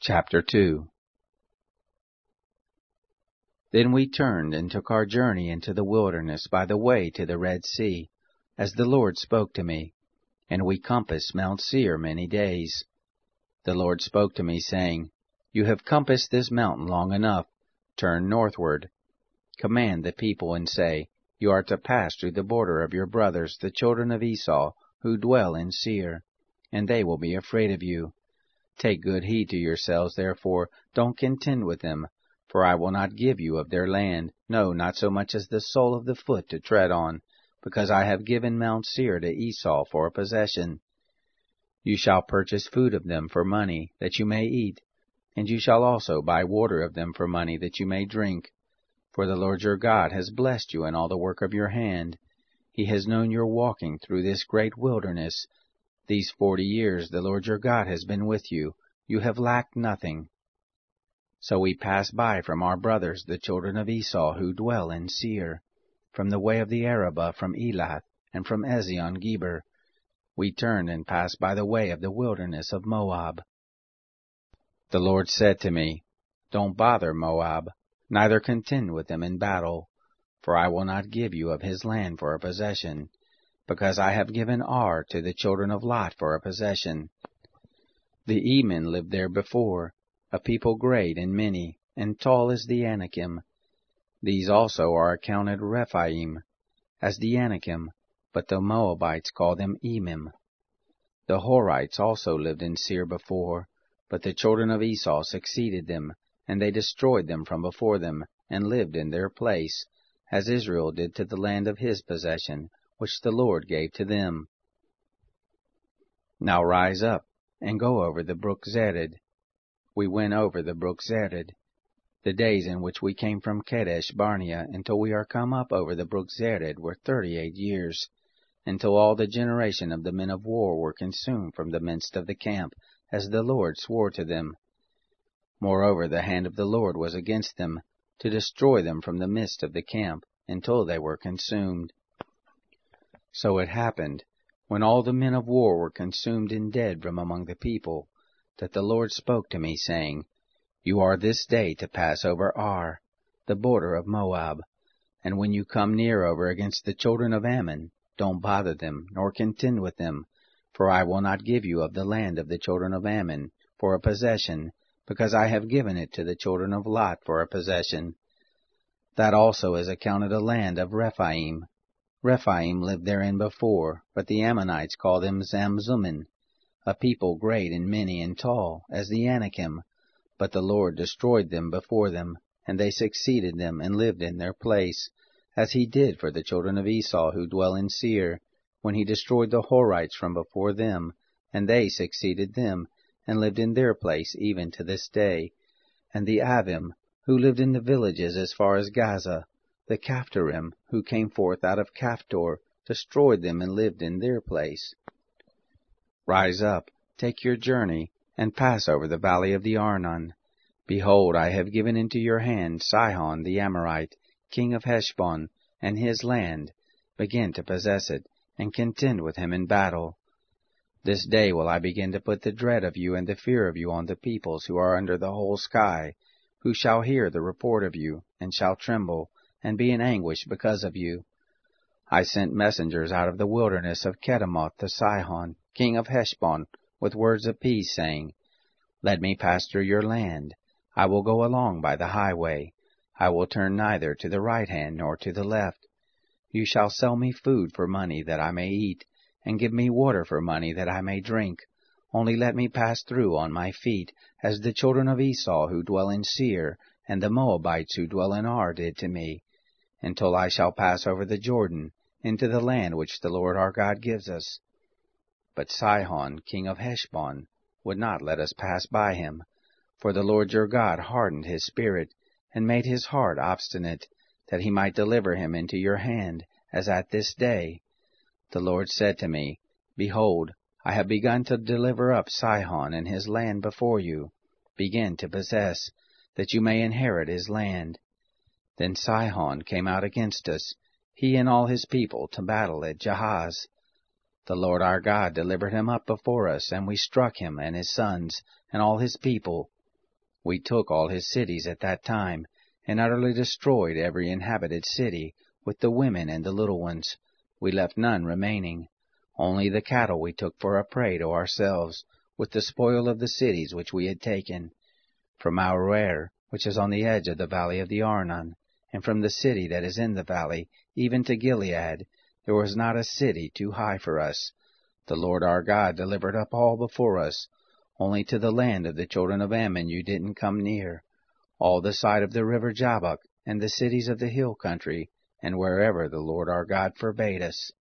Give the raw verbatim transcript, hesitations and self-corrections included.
Chapter two. Then we turned and took our journey into the wilderness by the way to the Red Sea, as the Lord spoke to me, and we compassed Mount Seir many days. The Lord spoke to me, saying, You have compassed this mountain long enough. Turn northward. Command the people, and say, You are to pass through the border of your brothers, the children of Esau, who dwell in Seir, and they will be afraid of you. Take good heed to yourselves, therefore, don't contend with them, for I will not give you of their land, no, not so much as the sole of the foot to tread on, because I have given Mount Seir to Esau for a possession. You shall purchase food of them for money, that you may eat, and you shall also buy water of them for money, that you may drink. For the Lord your God has blessed you in all the work of your hand. He has known your walking through this great wilderness. These forty years the Lord your God has been with you. You have lacked nothing. So we passed by from our brothers, the children of Esau, who dwell in Seir, from the way of the Arabah, from Elath, and from Ezion-Geber. We turned and passed by the way of the wilderness of Moab. The Lord said to me, Don't bother Moab, neither contend with them in battle, for I will not give you of his land for a possession, because I have given Ar to the children of Lot for a possession. The Emin lived there before, a people great and many, and tall as the Anakim. These also are accounted Rephaim, as the Anakim, but the Moabites call them Emim. The Horites also lived in Seir before, but the children of Esau succeeded them, and they destroyed them from before them, and lived in their place, as Israel did to the land of his possession, which the Lord gave to them. Now rise up, and go over the brook Zered. We went over the brook Zered. The days in which we came from Kadesh Barnea until we are come up over the brook Zered were thirty-eight years, until all the generation of the men of war were consumed from the midst of the camp, as the Lord swore to them. Moreover, the hand of the Lord was against them, to destroy them from the midst of the camp, until they were consumed. So it happened, when all the men of war were consumed and dead from among the people, that the Lord spoke to me, saying, You are this day to pass over Ar, the border of Moab, and when you come near over against the children of Ammon, don't bother them, nor contend with them, for I will not give you of the land of the children of Ammon for a possession, because I have given it to the children of Lot for a possession. That also is accounted a land of Rephaim. Rephaim lived therein before, but the Ammonites call them Zamzummim, a people great and many and tall, as the Anakim, but the Lord destroyed them before them, and they succeeded them, and lived in their place, as he did for the children of Esau who dwell in Seir, when he destroyed the Horites from before them, and they succeeded them, and lived in their place even to this day, and the Avim, who lived in the villages as far as Gaza, the Caphtorim, who came forth out of Caphtor, destroyed them and lived in their place. Rise up, take your journey, and pass over the valley of the Arnon. Behold, I have given into your hand Sihon the Amorite, king of Heshbon, and his land. Begin to possess it, and contend with him in battle. This day will I begin to put the dread of you and the fear of you on the peoples who are under the whole sky, who shall hear the report of you, and shall tremble, and be in anguish because of you. I sent messengers out of the wilderness of Kedemoth to Sihon, king of Heshbon, with words of peace, saying, Let me pass through your land. I will go along by the highway. I will turn neither to the right hand nor to the left. You shall sell me food for money that I may eat, and give me water for money that I may drink. Only let me pass through on my feet, as the children of Esau who dwell in Seir, and the Moabites who dwell in Ar did to me, until I shall pass over the Jordan, into the land which the Lord our God gives us. But Sihon, king of Heshbon, would not let us pass by him, for the Lord your God hardened his spirit, and made his heart obstinate, that he might deliver him into your hand, as at this day. The Lord said to me, Behold, I have begun to deliver up Sihon and his land before you. Begin to possess, that you may inherit his land. Then Sihon came out against us, he and all his people, to battle at Jahaz. The Lord our God delivered him up before us, and we struck him and his sons and all his people. We took all his cities at that time, and utterly destroyed every inhabited city, with the women and the little ones. We left none remaining. Only the cattle we took for a prey to ourselves, with the spoil of the cities which we had taken. From Aroer, which is on the edge of the valley of the Arnon, and from the city that is in the valley, even to Gilead, there was not a city too high for us. The Lord our God delivered up all before us. Only to the land of the children of Ammon you didn't come near. All the side of the river Jabbok, and the cities of the hill country, and wherever the Lord our God forbade us.